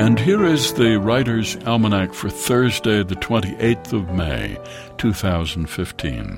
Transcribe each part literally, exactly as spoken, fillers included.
And here is the Writer's Almanac for Thursday, the twenty-eighth of May, two thousand fifteen.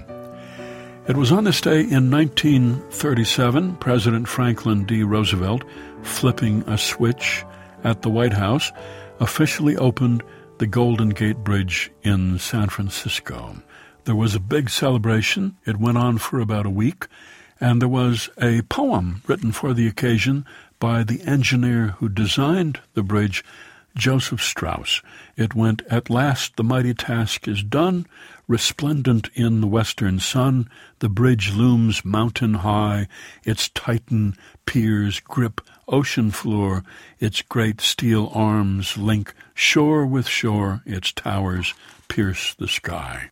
It was on this day in nineteen thirty-seven, President Franklin D. Roosevelt, flipping a switch at the White House, officially opened the Golden Gate Bridge in San Francisco. There was a big celebration. It went on for about a week, and there was a poem written for the occasion by the engineer who designed the bridge, Joseph Strauss. It went, "At last the mighty task is done, resplendent in the western sun, the bridge looms mountain high, its titan piers grip ocean floor, its great steel arms link shore with shore, its towers pierce the sky."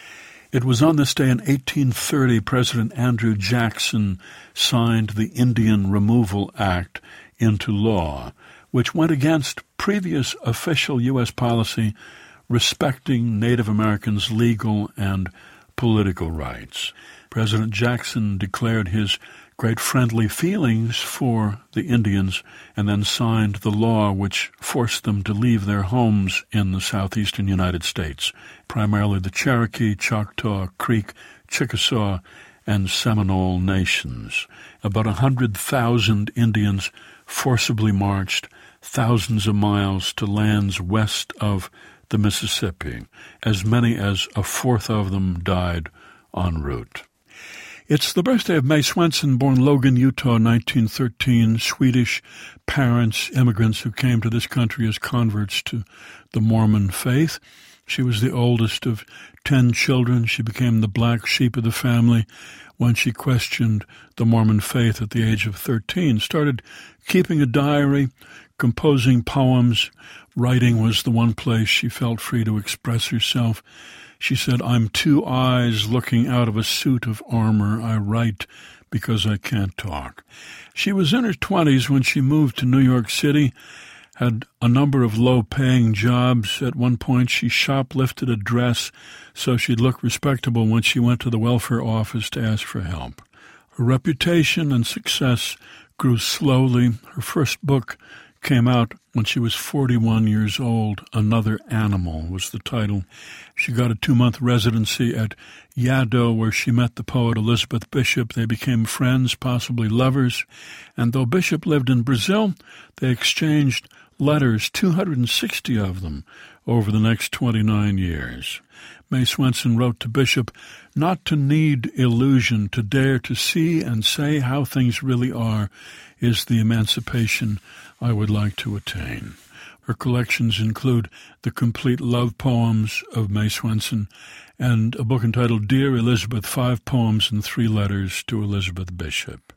It was on this day in eighteen thirty President Andrew Jackson signed the Indian Removal Act into law, which went against previous official U S policy respecting Native Americans' legal and political rights. President Jackson declared his great friendly feelings for the Indians and then signed the law which forced them to leave their homes in the southeastern United States, primarily the Cherokee, Choctaw, Creek, Chickasaw, and Seminole nations. About a hundred thousand Indians forcibly marched thousands of miles to lands west of the Mississippi. As many as a fourth of them died en route. It's the birthday of May Swenson, born Logan, Utah, nineteen thirteen. Swedish parents, immigrants who came to this country as converts to the Mormon faith. She was the oldest of ten children. She became the black sheep of the family when she questioned the Mormon faith at the age of thirteen. Started keeping a diary, composing poems. Writing was the one place she felt free to express herself. She said, "I'm two eyes looking out of a suit of armor. I write because I can't talk." She was in her twenties when she moved to New York City, had a number of low-paying jobs. At one point, she shoplifted a dress so she'd look respectable when she went to the welfare office to ask for help. Her reputation and success grew slowly. Her first book came out when she was forty-one years old. Another Animal was the title. She got a two-month residency at Yaddo, where she met the poet Elizabeth Bishop. They became friends, possibly lovers. And though Bishop lived in Brazil, they exchanged letters, two hundred sixty of them, over the next twenty-nine years. May Swenson wrote to Bishop, "Not to need illusion, to dare to see and say how things really are, is the emancipation I would like to attain." Her collections include the complete love poems of May Swenson and a book entitled Dear Elizabeth, Five Poems and Three Letters to Elizabeth Bishop.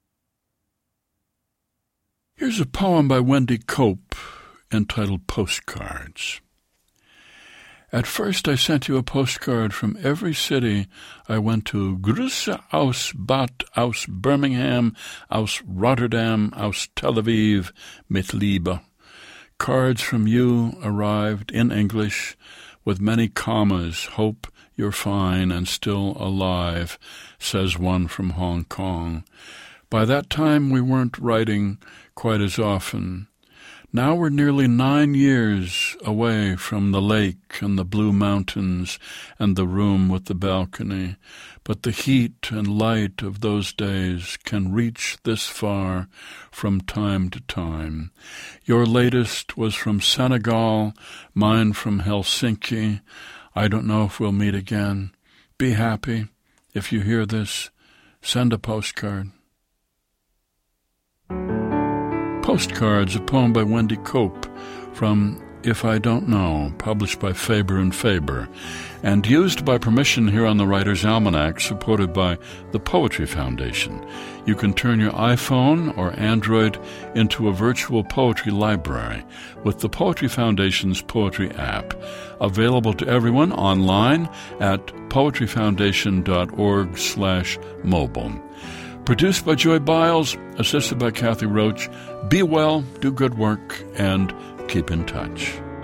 Here's a poem by Wendy Cope entitled Postcards. At first I sent you a postcard from every city I went to. Grüße aus Bad, aus Birmingham, aus Rotterdam, aus Tel Aviv, mit Liebe. Cards from you arrived in English with many commas. Hope you're fine and still alive, says one from Hong Kong. By that time we weren't writing quite as often. Now we're nearly nine years away from the lake and the blue mountains and the room with the balcony, but the heat and light of those days can reach this far from time to time. Your latest was from Senegal, mine from Helsinki. I don't know if we'll meet again. Be happy. If you hear this, send a postcard. Postcards, a poem by Wendy Cope from If I Don't Know, published by Faber and Faber, and used by permission here on the Writer's Almanac, supported by the Poetry Foundation. You can turn your iPhone or Android into a virtual poetry library with the Poetry Foundation's Poetry app, available to everyone online at poetryfoundation.org slash mobile. Produced by Joy Biles, assisted by Kathy Roach. Be well, do good work, and keep in touch.